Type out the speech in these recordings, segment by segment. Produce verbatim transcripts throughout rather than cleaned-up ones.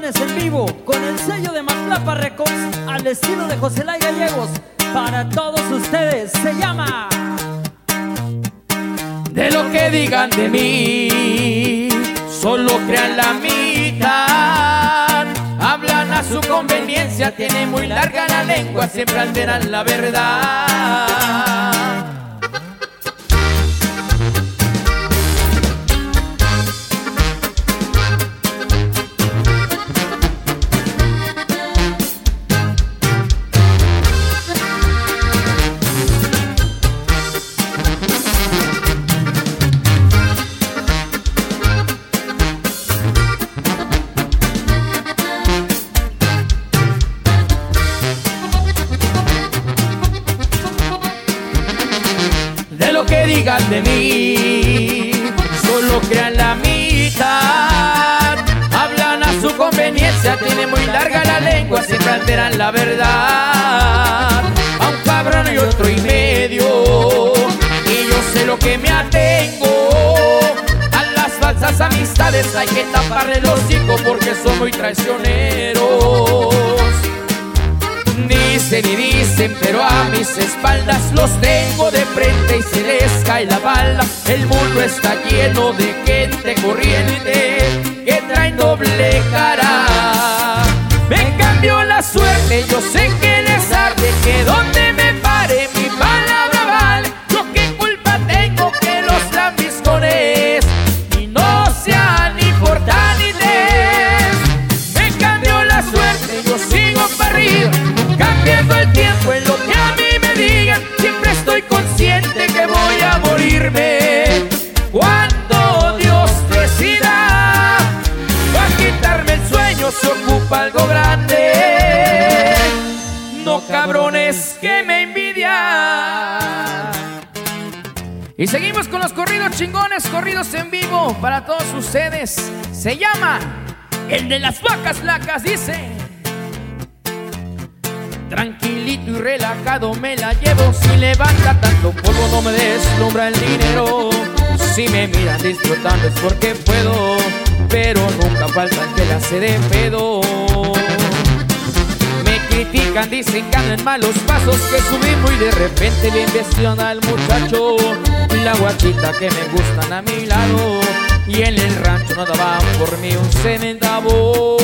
canciones en vivo con el sello de Matlapa Records al estilo de Joselay Gallegos para todos ustedes. Se llama De lo que digan de mí, solo crean la mitad. Hablan a su conveniencia, tienen muy larga la lengua, siempre alteran la verdad. Que digan de mí, solo crean la mitad. Hablan a su conveniencia, tienen muy larga la lengua, siempre alteran la verdad. A un cabrón y otro y medio, y yo sé lo que me atengo. A las falsas amistades hay que taparle el hocico porque son muy traicioneros. Dicen y dicen, pero a mis espaldas los tengo de frente y se les cae la bala. El mundo está lleno de gente corriente que traen doble cara. Me cambió la suerte, yo sé que les arde, que donde me pare mi palabra vale. Yo qué culpa tengo que los lambiscones y no sean importantes. Me cambió la suerte, yo sigo para arriba, cambiando el tiempo en lo que a mí me digan. Siempre estoy consciente que voy a morirme cuando Dios decida. Va a quitarme el sueño, se ocupa algo grande, no cabrones que me envidian. Y seguimos con los corridos chingones, corridos en vivo para todos ustedes. Se llama El de las Vacas Flacas, dice: tranquilito y relajado me la llevo. Si levanta tanto polvo no me deslumbra el dinero. Si me miran disfrutando es porque puedo, pero nunca falta el que la hace de pedo. Me critican, dicen que ando en malos pasos, que subí muy de repente bien vestido al muchacho. La guachita que me gustan a mi lado, y en el rancho no daban por mí un centavo.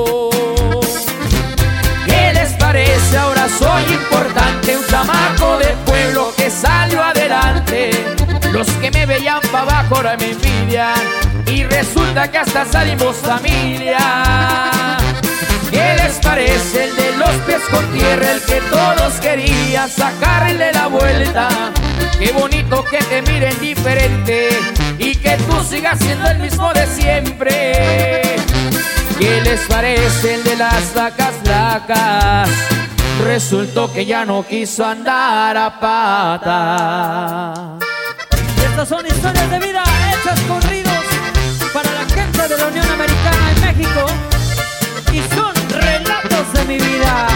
¿Qué les parece? Ahora soy importante, un chamaco de pueblo que salió adelante. Los que me veían pa' abajo ahora me envidian, y resulta que hasta salimos familia. ¿Qué les parece? El de los pies con tierra, el que todos querían sacarle la vuelta. Qué bonito que te miren diferente y que tú sigas siendo el mismo de siempre. ¿Qué les parece? El de las vacas flacas resultó que ya no quiso andar a pata. Y estas son historias de vida hechas corridos para la gente de la Unión Americana en México, y son relatos de mi vida.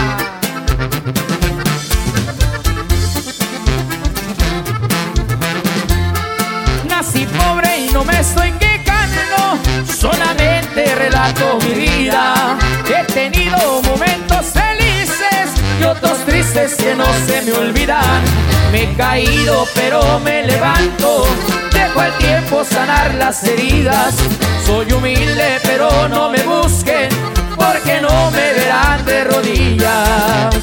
Nací pobre y no me estoy quejando, solamente relato mi vida. He tenido momentos felices y otros tristes que no se me olvidan. Me he caído pero me levanto, dejo al tiempo sanar las heridas. Soy humilde pero no me busquen, porque no me verán de rodillas.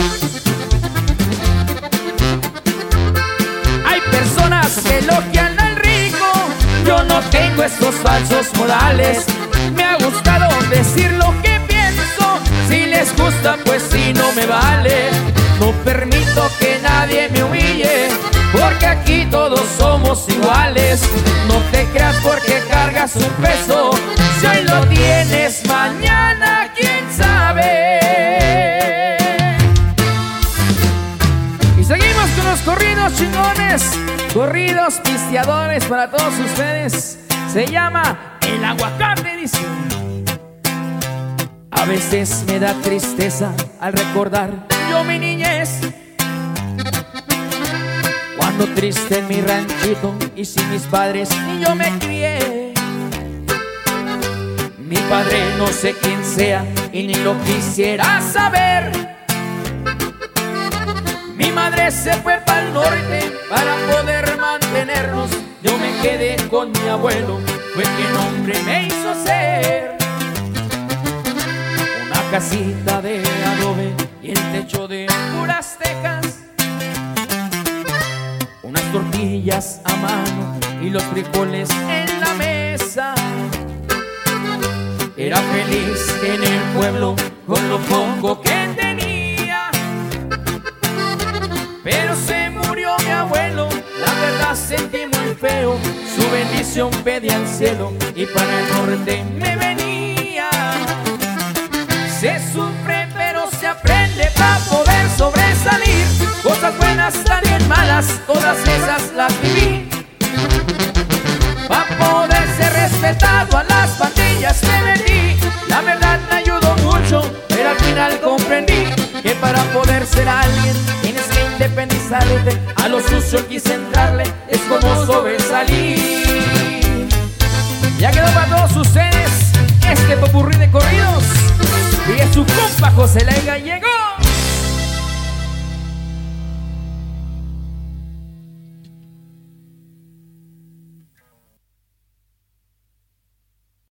Hay personas que elogian al rico, yo no tengo estos falsos modales. Me ha gustado decir lo que pienso, si les gusta pues si no me vale. No permito que nadie me humille, porque aquí todos somos iguales. No te creas porque cargas un peso, si hoy lo tienes mañana quién sabe. Y seguimos con los corridos chingones, corridos pisteadores para todos ustedes. Se llama El Aguacate, dice: a veces me da tristeza al recordar yo mi niñez, cuando triste en mi ranchito y sin mis padres ni yo me crié. Mi padre no sé quién sea y ni lo quisiera saber. Mi madre se fue para el norte para poder mantenernos. Yo me quedé con mi abuelo, fue quien hombre me hizo ser. Una casita de adobe y el techo de puras tejas, unas tortillas a mano y los frijoles en la mesa. Era feliz en el pueblo con lo poco que tenía, pero se murió mi abuelo, la verdad sentí muy feo. Su bendición pedí al cielo y para el norte me venía. Se sufre pero se aprende para poder sobresalir. Cosas buenas, también malas, todas esas las viví. Pa' poder ser respetado a las pandillas me vendí. La verdad me ayudó mucho, pero al final comprendí que para poder ser alguien tienes que independizarte. A lo sucio quise entrarle, es como sobresalir. Ya quedó para todos ustedes este popurrí de corridos. Y es su compa José Leiga llegó.